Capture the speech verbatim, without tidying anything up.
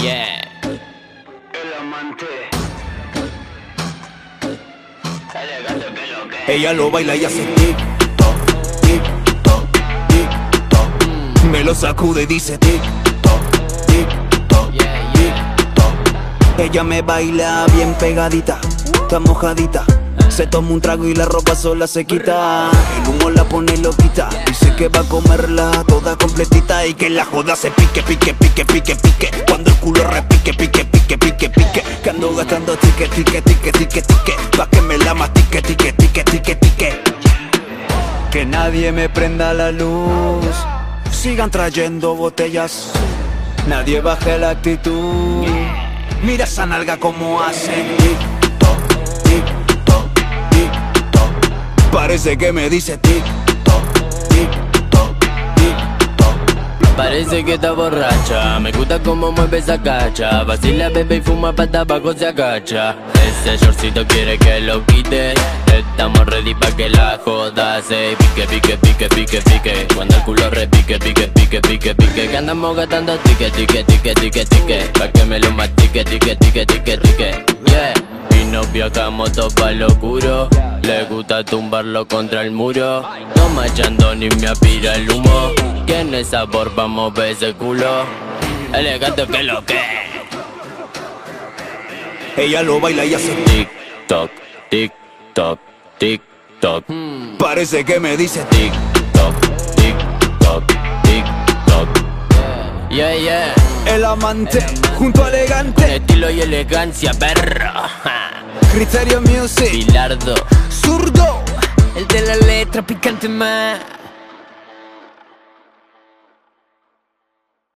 Yeah. El amante. Elegante que lo que. Ella lo baila y hace tic toc, tic toc, tic toc. Me lo sacude y dice tic toc, tic toc, Yeah, tic yeah. toc. Ella me baila bien pegadita, está mojadita. Se toma un trago y la ropa sola se quita. El humo la pone loquita. Dice que va a comerla toda completita y que la joda se pique, pique, pique, pique, pique. Cuando el culo repique, pique, pique, pique, pique. Que ando gastando tique, tique, tique, tique, tique. Pa' que me la mastique, tique, tique, tique, tique. Que nadie me prenda la luz. Sigan trayendo botellas. Nadie baje la actitud. Mira esa nalga como hace tic toc, tic toc, tic toc. Parece que me dice tic toc, tic toc, tic toc. Parece que está borracha, me gusta cómo mueve esa cacha. Vacila, bebe y fuma pa' tabaco se agacha. Ese shortcito quiere que lo quite. Estamos ready pa' que la joda se pique, pique, pique, pique, pique. Cuando el culo repique, pique, pique, pique, pique. Que andamos gastando tique, tique, tique, tique, tique. Pa' que me lo mastique, tique, tique, tique, tique. Yeah. Y nos viajamos todos pa' lo oscuro. Le gusta tumbarlo contra el muro. No machando ni me aspira el humo. Tiene sabor, vamos a ver ese culo. Elegante que lo que. Ella lo baila y hace Tic toc, tic toc, tic toc. Parece que me dice Tic toc, tic toc, tic toc. Yeah, yeah. el amante junto a Con elegante. estilo y elegancia, perro. Criterio Music, Bilardo, zurdo. el de la letra picante más.